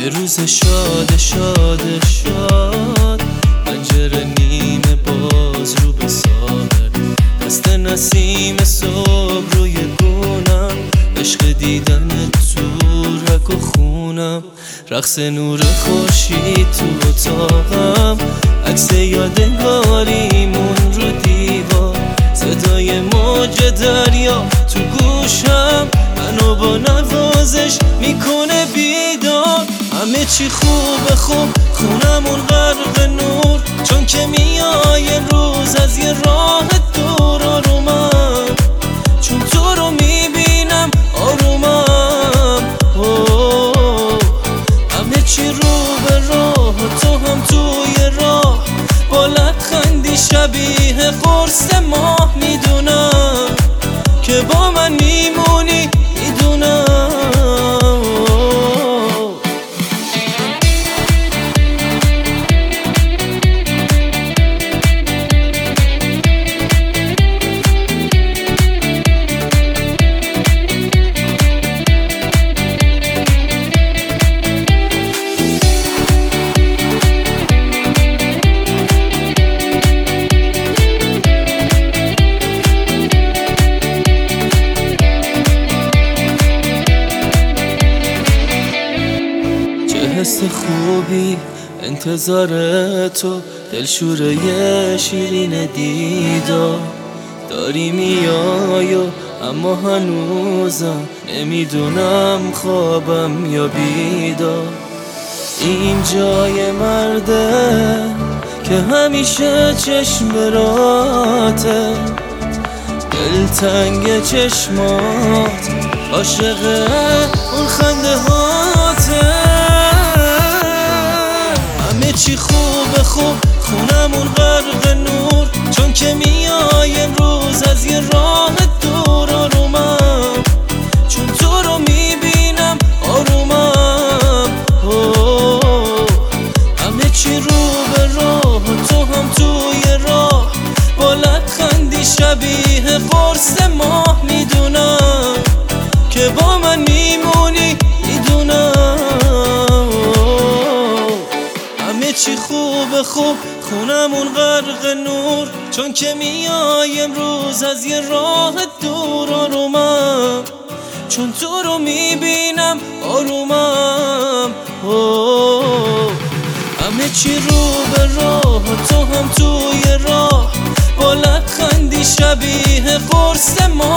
یه روز شاد شاد شاد، پنجره نیمه باز رو به ساحل، دست نسیم صبح روی گونم، عشق دیدن تو رگ و خونم، رقص نور خورشید تو اتاقم، عکس یادگاریمون رو دیوار، صدای موج دریا تو گوشم، منو با نوازش میکنه بیدار. همه چی خوبه خوب، خونمون غرق نور، چون که میای روز از یه راه دور آرومم، چون تو رو میبینم آرومم. همه چی رو به راه و تو هم توی راه، با لبخندی شبیه قرص ماه، میدونم که با من میمونی، میدونم. حس خوبی انتظار تو، دلشوره شیرین دیدار داری میای، اما هنوزم نمیدونم خوابم یا بیدار. این جای مرده که همیشه چشم براته، دلتنگ چشمات، عاشق اون خنده هاته. همه چی خوبه خوب، خونمون غرق نور، چون که میای امروز از یه راه دور آرومم، چون تو رو میبینم آرومم. همه چی رو به راه و تو هم توی راه، با لبخندی شبیه قرص ماه، میدونم که با من میمونی، میدونم. همه چی خوبه خوب، خونمون غرق نور، چون که میای امروز از یه راه دور آرومم، چون تو رو میبینم آرومم. همه چی رو به راه و تو هم توی راه، با لبخندی شبیه قرص ماه.